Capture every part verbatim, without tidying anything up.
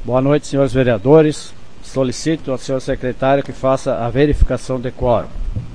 Boa noite, senhores vereadores. Solicito ao senhor secretário que faça a verificação de quórum.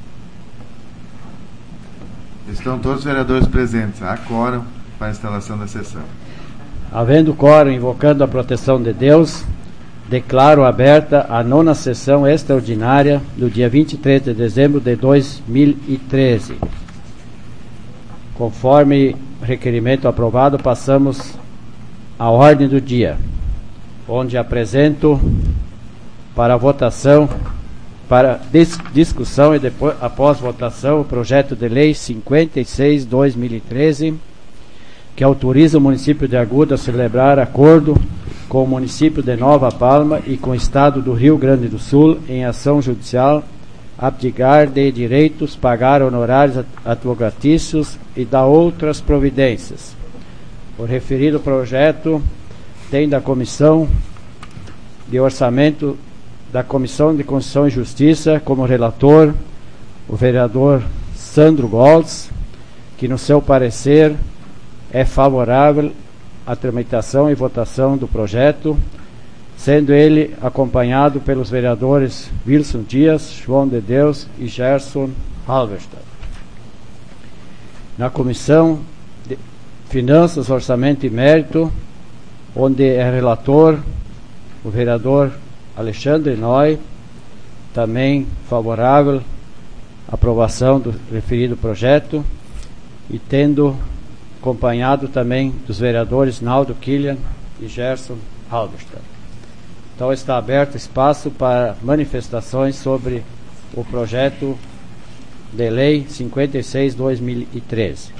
Estão todos os vereadores presentes. Há quórum para a instalação da sessão. Havendo quórum, invocando a proteção de Deus, declaro aberta a nona sessão extraordinária do dia vinte e três de dezembro de dois mil e treze. Conforme requerimento aprovado, passamos à ordem do dia, onde apresento para votação, para dis discussão e depois, após votação, o projeto de lei cinquenta e seis barra dois mil e treze, que autoriza o município de Agudo a celebrar acordo com o município de Nova Palma e com o estado do Rio Grande do Sul em ação judicial, abdicar de direitos, pagar honorários advocatícios e dar outras providências. O referido projeto tem da Comissão de Orçamento da Comissão de Constituição e Justiça como relator o vereador Sandro Goltz, que no seu parecer é favorável à tramitação e votação do projeto, sendo ele acompanhado pelos vereadores Wilson Dias, João de Deus e Gerson Halverstadt. Na Comissão de Finanças, Orçamento e Mérito, onde é relator o vereador Alexandre Noy, também favorável à aprovação do referido projeto, e tendo acompanhado também dos vereadores Naldo Killian e Gerson Halverstadt. Então está aberto espaço para manifestações sobre o projeto de lei cinquenta e seis barra dois mil e treze.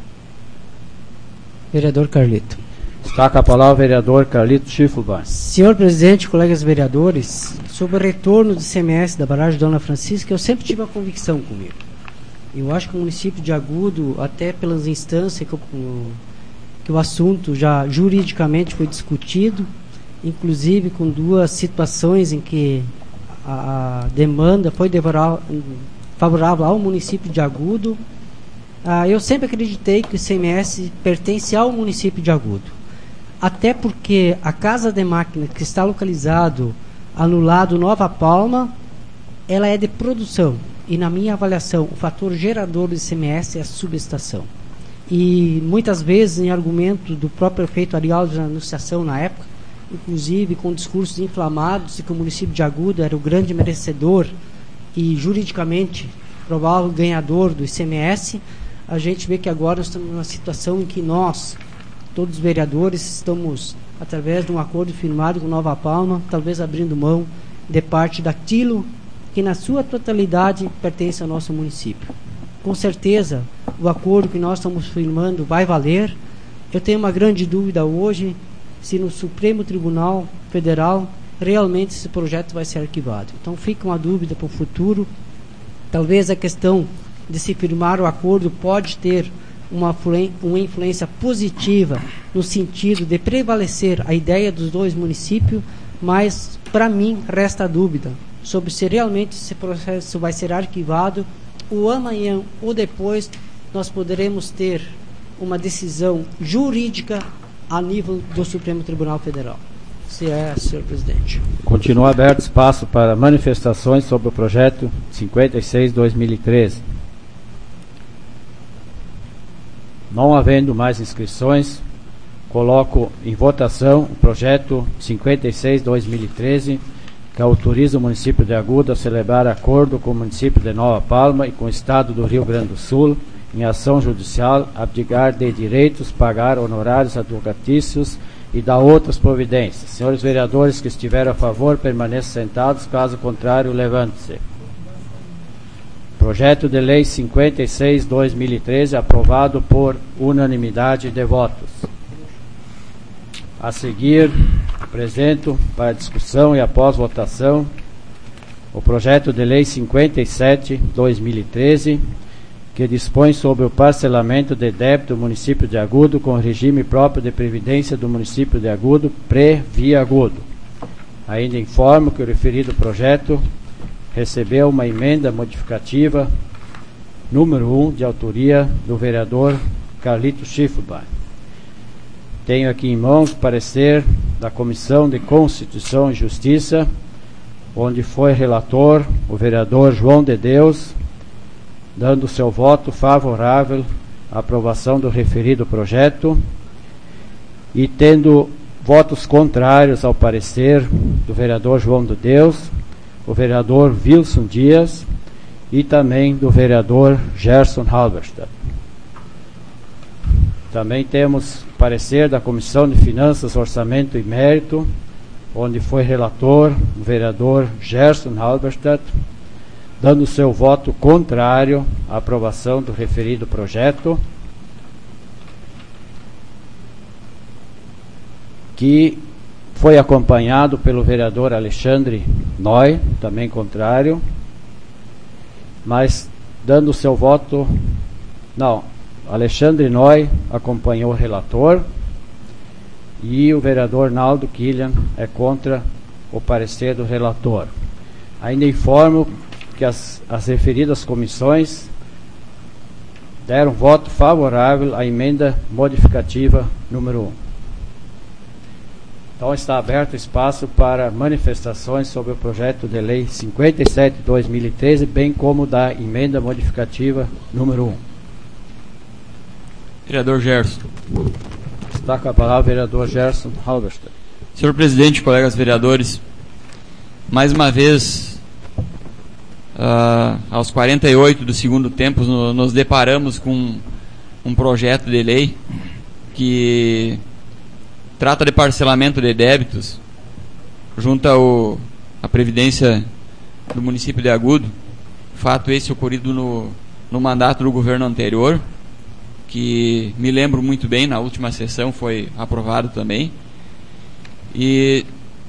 Vereador Carlito. Está com a palavra o vereador Carlito Schiffelbein. Senhor presidente, colegas vereadores, sobre o retorno do I C M S da barragem Dona Francisca, eu sempre tive uma convicção comigo. Eu acho que o município de Agudo, até pelas instâncias que o, que o assunto já juridicamente foi discutido, inclusive com duas situações em que a, a demanda foi devorar, favorável ao município de Agudo, ah, eu sempre acreditei que o I C M S pertence ao município de Agudo. Até porque a casa de máquina que está localizado anulado Nova Palma, ela é de produção. E na minha avaliação, o fator gerador do I C M S é a subestação. E muitas vezes, em argumento do próprio prefeito Arialdo na anunciação na época, inclusive com discursos inflamados de que o município de Agudo era o grande merecedor e juridicamente provável ganhador do I C M S, a gente vê que agora nós estamos numa situação em que nós, todos os vereadores, estamos, através de um acordo firmado com Nova Palma, talvez abrindo mão de parte daquilo que na sua totalidade pertence ao nosso município. Com certeza, o acordo que nós estamos firmando vai valer. Eu tenho uma grande dúvida hoje se no Supremo Tribunal Federal realmente esse projeto vai ser arquivado. Então fica uma dúvida para o futuro. Talvez a questão de se firmar o acordo pode ter uma, uma influência positiva no sentido de prevalecer a ideia dos dois municípios, mas para mim resta a dúvida sobre se realmente esse processo vai ser arquivado ou amanhã ou depois nós poderemos ter uma decisão jurídica a nível do Supremo Tribunal Federal. Se é, senhor presidente. Continua aberto espaço para manifestações sobre o projeto cinquenta e seis barra dois mil e treze. Não havendo mais inscrições, coloco em votação o projeto cinquenta e seis barra dois mil e treze, que autoriza o município de Agudo a celebrar acordo com o município de Nova Palma e com o estado do Rio Grande do Sul em ação judicial, abdicar de direitos, pagar honorários advocatícios e dar outras providências. Senhores vereadores que estiverem a favor, permaneçam sentados, caso contrário, levante-se. Projeto de lei cinquenta e seis barra dois mil e treze aprovado por unanimidade de votos. A seguir, apresento para discussão e após votação o projeto de lei cinquenta e sete barra dois mil e treze, que dispõe sobre o parcelamento de débito do município de Agudo com o regime próprio de previdência do município de Agudo, pré-via Agudo. Ainda informo que o referido projeto recebeu uma emenda modificativa número um de autoria do vereador Carlito Schiffelbein. Tenho aqui em mãos o parecer da Comissão de Constituição e Justiça, onde foi relator o vereador João de Deus, dando seu voto favorável à aprovação do referido projeto, e tendo votos contrários ao parecer do vereador João de Deus, o vereador Wilson Dias e também do vereador Gerson Halberstadt. Também temos parecer da Comissão de Finanças, Orçamento e Mérito, onde foi relator o vereador Gerson Halberstadt, dando seu voto contrário à aprovação do referido projeto, que foi acompanhado pelo vereador Alexandre Noy, também contrário, mas dando seu voto... Não, Alexandre Noy acompanhou o relator e o vereador Naldo Killian é contra o parecer do relator. Ainda informo que as, as referidas comissões deram voto favorável à emenda modificativa número um. Então está aberto espaço para manifestações sobre o projeto de lei cinquenta e sete de dois mil e treze, bem como da emenda modificativa número um. Vereador Gerson. Está com a palavra o vereador Gerson Halberstadt. Senhor presidente, colegas vereadores, mais uma vez, uh, aos quarenta e oito do segundo tempo, no, nos deparamos com um projeto de lei que trata de parcelamento de débitos junto ao, à Previdência do município de Agudo, fato esse ocorrido no, no mandato do governo anterior, que me lembro muito bem, na última sessão foi aprovado também. E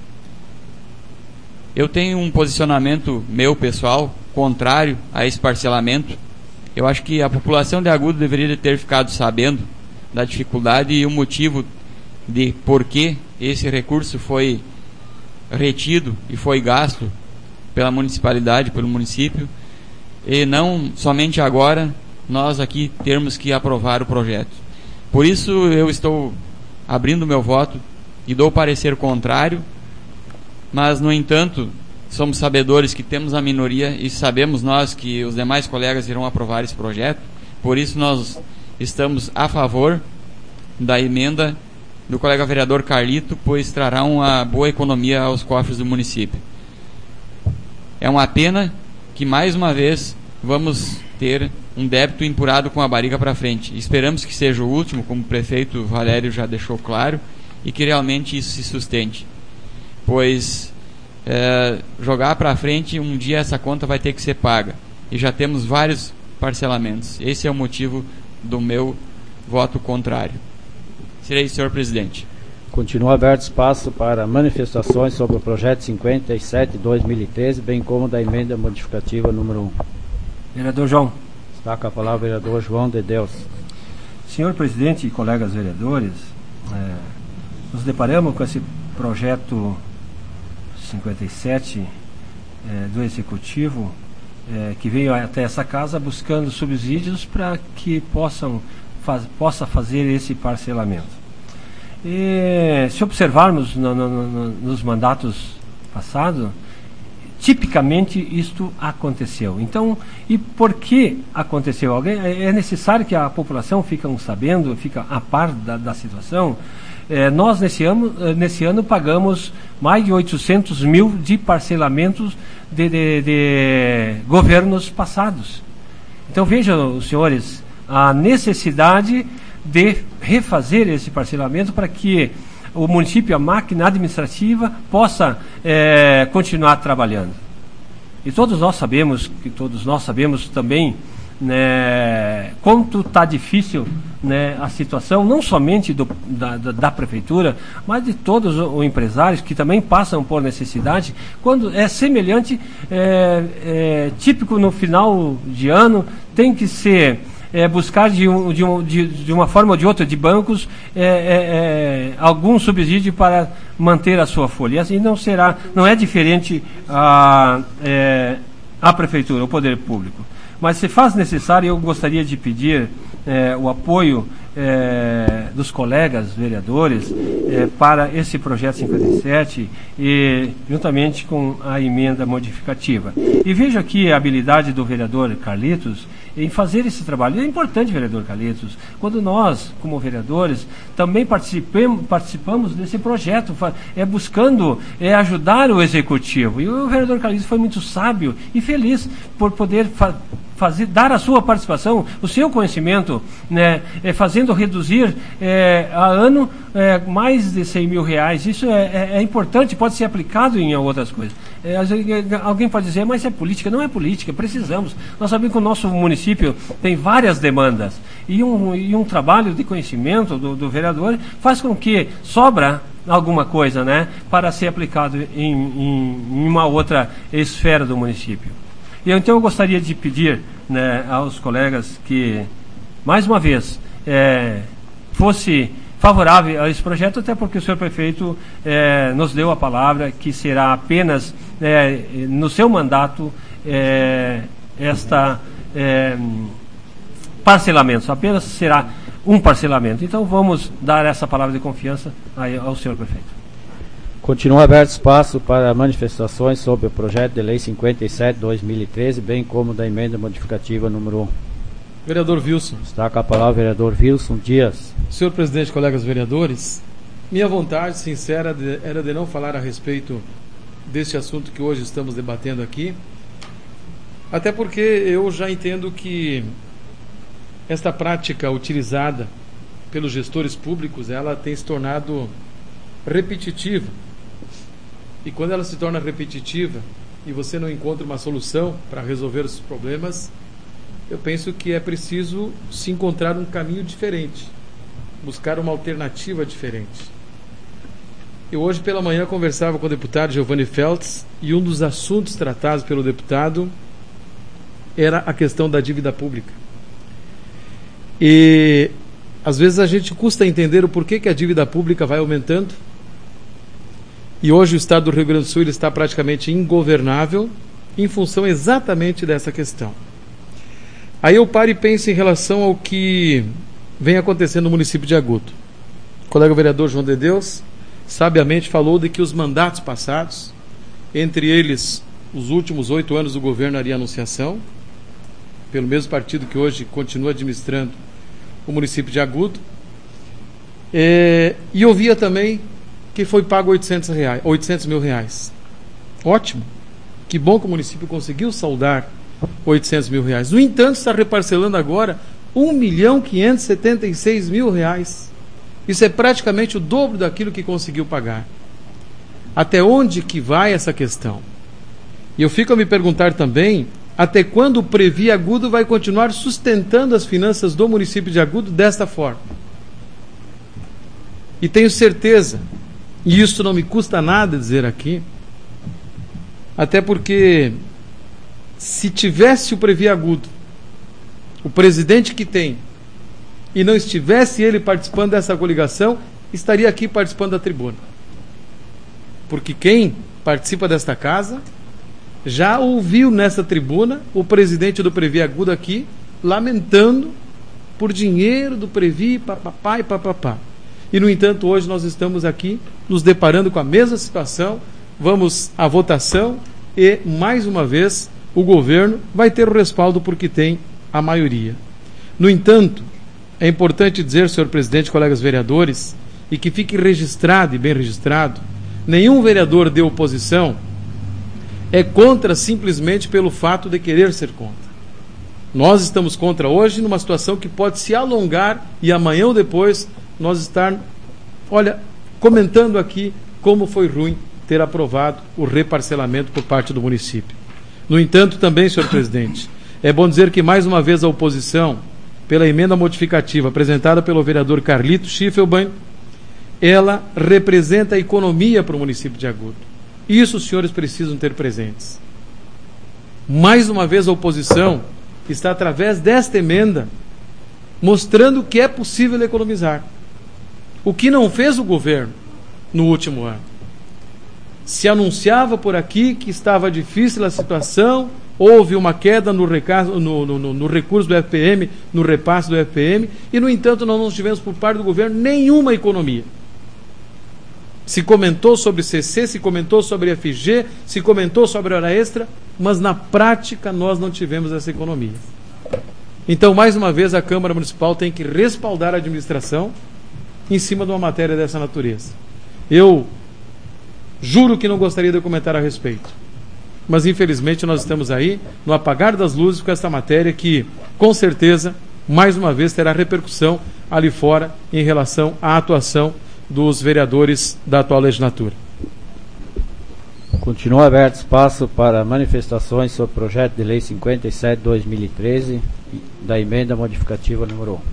eu tenho um posicionamento meu pessoal contrário a esse parcelamento. Eu acho que a população de Agudo deveria ter ficado sabendo da dificuldade e o motivo de por que esse recurso foi retido e foi gasto pela municipalidade, pelo município, e não somente agora nós aqui termos que aprovar o projeto. Por isso eu estou abrindo meu voto e dou parecer contrário, mas no entanto somos sabedores que temos a minoria e sabemos nós que os demais colegas irão aprovar esse projeto, por isso nós estamos a favor da emenda do colega vereador Carlito, pois trará uma boa economia aos cofres do município. É uma pena que mais uma vez vamos ter um débito empurrado com a barriga para frente. Esperamos que seja o último, como o prefeito Valério já deixou claro, e que realmente isso se sustente, pois é, jogar para frente, um dia essa conta vai ter que ser paga, e já temos vários parcelamentos. Esse é o motivo do meu voto contrário. Serei, senhor presidente. Continua aberto espaço para manifestações sobre o projeto cinquenta e sete de dois mil e treze, bem como da emenda modificativa número um. Vereador João. Está com a palavra o vereador João de Deus. Senhor presidente e colegas vereadores, é, nos deparamos com esse projeto cinquenta e sete é, do Executivo, é, que veio até essa casa buscando subsídios para que possam faz, possa fazer esse parcelamento. E, se observarmos no, no, no, nos mandatos passados, tipicamente isto aconteceu. Então, e por que aconteceu? Alguém, é necessário que a população fique sabendo, fique a par da, da situação. É, nós, nesse ano, nesse ano, pagamos mais de oitocentos mil de parcelamentos de, de, de governos passados. Então, vejam, os senhores, a necessidade de refazer esse parcelamento para que o município, a máquina administrativa, possa é, continuar trabalhando. E todos nós sabemos, que todos nós sabemos também, né, quanto está difícil, né, a situação, não somente do, da, da, da prefeitura, mas de todos os empresários que também passam por necessidade, quando é semelhante, é, é, típico no final de ano, tem que ser... É, buscar de, um, de, um, de, de uma forma ou de outra de bancos é, é, é, algum subsídio para manter a sua folha. E assim não será, não é diferente a, é, a prefeitura, o poder público. Mas se faz necessário, eu gostaria de pedir é, o apoio é, dos colegas vereadores é, para esse projeto cinquenta e sete, e, juntamente com a emenda modificativa. E vejo aqui a habilidade do vereador Carlitos em fazer esse trabalho. É importante, vereador Carlitos, quando nós, como vereadores, também participamos, participamos desse projeto, é, buscando é, ajudar o executivo. E o vereador Carlitos foi muito sábio e feliz por poder fa fazer, dar a sua participação, o seu conhecimento, né, é, fazendo reduzir é, a ano é, mais de cem mil reais. Isso é, é, é importante, pode ser aplicado em outras coisas. É, alguém pode dizer, mas é política. Não é política, precisamos. Nós sabemos que o nosso município tem várias demandas, e um, e um trabalho de conhecimento do, do vereador faz com que sobra alguma coisa, né, para ser aplicado em, em, em uma outra esfera do município. E então eu gostaria de pedir, né, aos colegas que, mais uma vez, é, fosse favorável a esse projeto, até porque o senhor prefeito é, nos deu a palavra que será apenas é, no seu mandato é, esta é, parcelamento, apenas será um parcelamento. Então vamos dar essa palavra de confiança ao senhor prefeito. Continua aberto espaço para manifestações sobre o projeto de lei cinquenta e sete, dois mil e treze, bem como da emenda modificativa número um. Vereador Wilson. Está com a palavra o vereador Wilson Dias. Senhor presidente, colegas vereadores, minha vontade sincera de, era de não falar a respeito deste assunto que hoje estamos debatendo aqui, até porque eu já entendo que esta prática utilizada pelos gestores públicos, ela tem se tornado repetitiva. E quando ela se torna repetitiva e você não encontra uma solução para resolver os problemas, eu penso que é preciso se encontrar um caminho diferente, buscar uma alternativa diferente. Eu hoje pela manhã conversava com o deputado Giovanni Feltz, e um dos assuntos tratados pelo deputado era a questão da dívida pública. E às vezes a gente custa entender o porquê que a dívida pública vai aumentando. E hoje o estado do Rio Grande do Sul ele está praticamente ingovernável em função exatamente dessa questão. Aí eu paro e penso em relação ao que vem acontecendo no município de Agudo. O colega vereador João de Deus sabiamente falou de que os mandatos passados, entre eles os últimos oito anos do governo Ari Anunciação, pelo mesmo partido que hoje continua administrando o município de Agudo, é, e ouvia também que foi pago oitocentos reais, oitocentos mil reais. Ótimo, que bom que o município conseguiu saldar oitocentos mil reais. No entanto, está reparcelando agora um milhão quinhentos e setenta e seis mil reais. Isso é praticamente o dobro daquilo que conseguiu pagar. Até onde que vai essa questão? E eu fico a me perguntar também, até quando o Previ Agudo vai continuar sustentando as finanças do município de Agudo desta forma? E tenho certeza, e isso não me custa nada dizer aqui, até porque se tivesse o Previ Agudo, o presidente que tem, e não estivesse ele participando dessa coligação, estaria aqui participando da tribuna. Porque quem participa desta casa já ouviu nessa tribuna o presidente do Previ Agudo aqui lamentando por dinheiro do Previ, papapá e papapá. E, no entanto, hoje nós estamos aqui nos deparando com a mesma situação, vamos à votação e, mais uma vez, o governo vai ter o respaldo porque tem a maioria. No entanto, é importante dizer, senhor presidente, colegas vereadores, e que fique registrado e bem registrado, nenhum vereador de oposição é contra simplesmente pelo fato de querer ser contra. Nós estamos contra hoje numa situação que pode se alongar e amanhã ou depois nós estar, olha, comentando aqui como foi ruim ter aprovado o reparcelamento por parte do município. No entanto, também, senhor presidente, é bom dizer que mais uma vez a oposição, pela emenda modificativa apresentada pelo vereador Carlito Schiffelbein, ela representa a economia para o município de Agudo. Isso os senhores precisam ter presentes. Mais uma vez a oposição está, através desta emenda, mostrando que é possível economizar. O que não fez o governo no último ano. Se anunciava por aqui que estava difícil a situação, houve uma queda no, recaso, no, no, no, no recurso do F P M, no repasse do F P M, e, no entanto, nós não tivemos por parte do governo nenhuma economia. Se comentou sobre C C, se comentou sobre F G, se comentou sobre hora extra, mas na prática nós não tivemos essa economia. Então, mais uma vez, a Câmara Municipal tem que respaldar a administração em cima de uma matéria dessa natureza. Eu juro que não gostaria de comentar a respeito, mas infelizmente nós estamos aí no apagar das luzes com esta matéria que, com certeza, mais uma vez terá repercussão ali fora em relação à atuação dos vereadores da atual legislatura. Continua aberto espaço para manifestações sobre o projeto de lei cinquenta e sete barra dois mil e treze da emenda modificativa número um.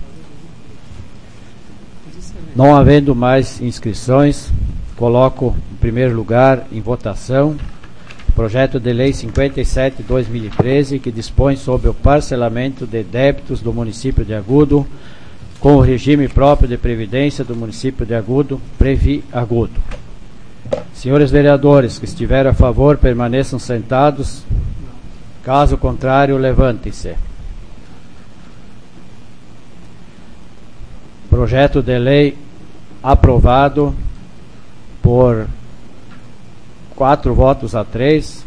Não havendo mais inscrições, coloco em primeiro lugar em votação o projeto de lei cinquenta e sete barra dois mil e treze, que dispõe sobre o parcelamento de débitos do município de Agudo com o regime próprio de previdência do município de Agudo, Previ Agudo. Senhores vereadores que estiverem a favor, permaneçam sentados. Caso contrário, levantem-se. Projeto de lei aprovado por quatro votos a três,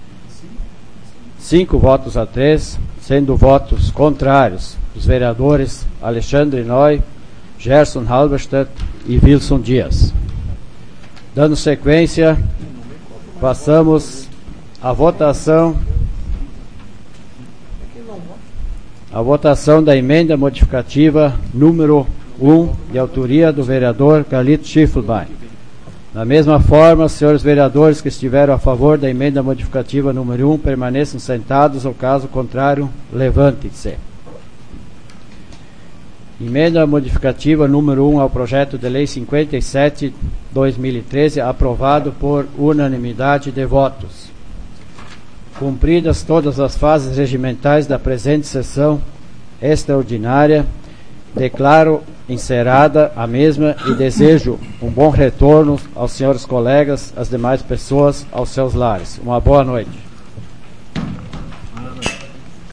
cinco votos a três, sendo votos contrários dos vereadores Alexandre Noy, Gerson Halberstadt e Wilson Dias. Dando sequência, passamos à votação a votação da emenda modificativa número um, de autoria do vereador Carlito Schiffelbein. Da mesma forma, senhores vereadores que estiveram a favor da emenda modificativa número um, permaneçam sentados, ou caso contrário, levantem-se. Emenda modificativa número um ao projeto de lei cinquenta e sete barra dois mil e treze, aprovado por unanimidade de votos. Cumpridas todas as fases regimentais da presente sessão extraordinária, declaro encerrada a mesma e desejo um bom retorno aos senhores colegas, às demais pessoas, aos seus lares. Uma boa noite.